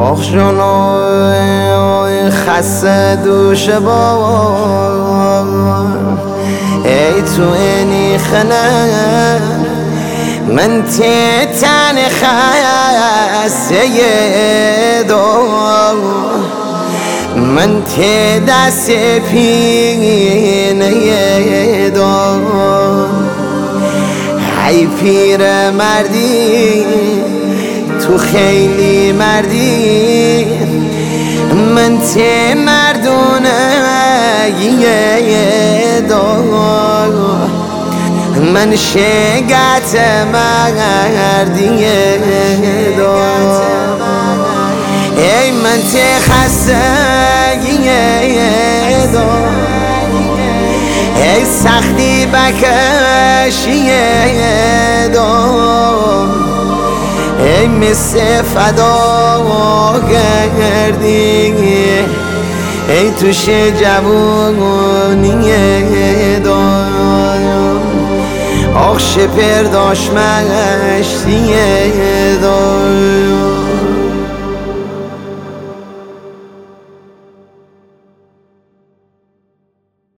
آخ جانای خسته دوش بار ای تو اینی خنه من تن خسته دار من دست پینه دار ای پیر مردی تو خیلی مردی من مردونه دار من شگت مردی دار ای من خستگی دار ای سختی بکشی دار ای مثل فدا کردی ای توش جوانی دار آخ شپر داشت مشتی دار